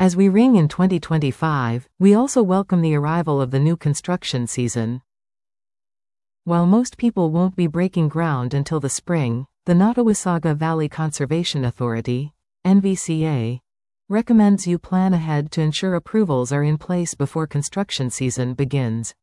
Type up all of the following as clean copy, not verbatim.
As we ring in 2025, we also welcome the arrival of the new construction season. While most people won't be breaking ground until the spring, the Nottawasaga Valley Conservation Authority, NVCA, recommends you plan ahead to ensure approvals are in place before construction season begins.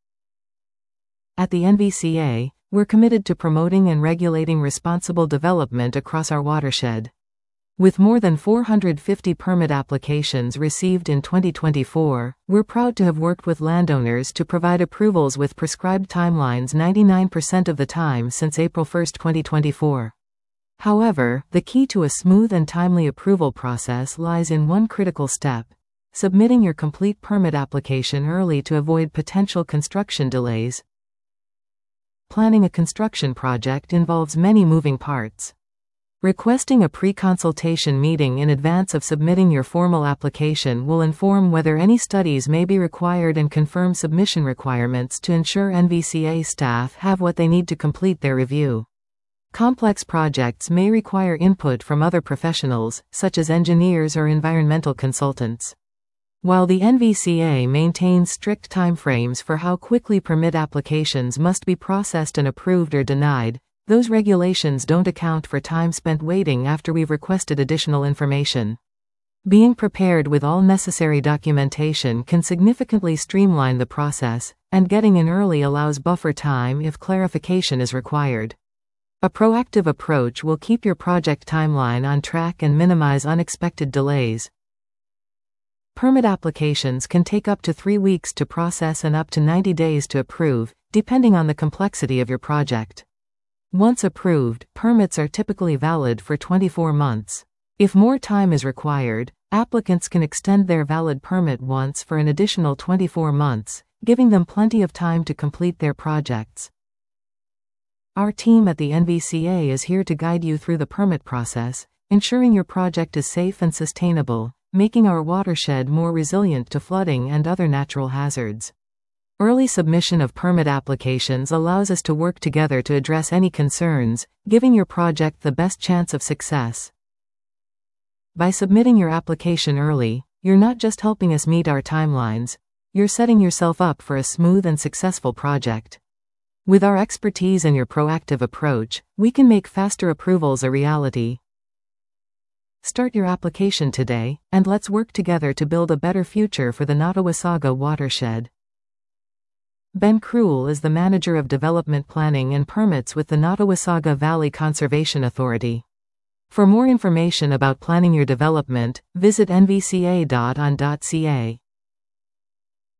At the NVCA, we're committed to promoting and regulating responsible development across our watershed. With more than 450 permit applications received in 2024, we're proud to have worked with landowners to provide approvals with prescribed timelines 99% of the time since April 1, 2024. However, the key to a smooth and timely approval process lies in one critical step: submitting your complete permit application early to avoid potential construction delays. Planning a construction project involves many moving parts. Requesting a pre-consultation meeting in advance of submitting your formal application will inform whether any studies may be required and confirm submission requirements to ensure NVCA staff have what they need to complete their review. Complex projects may require input from other professionals, such as engineers or environmental consultants. While the NVCA maintains strict timeframes for how quickly permit applications must be processed and approved or denied, those regulations don't account for time spent waiting after we've requested additional information. Being prepared with all necessary documentation can significantly streamline the process, and getting in early allows buffer time if clarification is required. A proactive approach will keep your project timeline on track and minimize unexpected delays. Permit applications can take up to 3 weeks to process and up to 90 days to approve, depending on the complexity of your project. Once approved, permits are typically valid for 24 months. If more time is required, applicants can extend their valid permit once for an additional 24 months, giving them plenty of time to complete their projects. Our team at the NVCA is here to guide you through the permit process, ensuring your project is safe and sustainable, making our watershed more resilient to flooding and other natural hazards. Early submission of permit applications allows us to work together to address any concerns, giving your project the best chance of success. By submitting your application early, you're not just helping us meet our timelines, you're setting yourself up for a smooth and successful project. With our expertise and your proactive approach, we can make faster approvals a reality. Start your application today, and let's work together to build a better future for the Nottawasaga watershed. Ben Krull is the Manager of Development Planning and Permits with the Nottawasaga Valley Conservation Authority. For more information about planning your development, visit nvca.on.ca.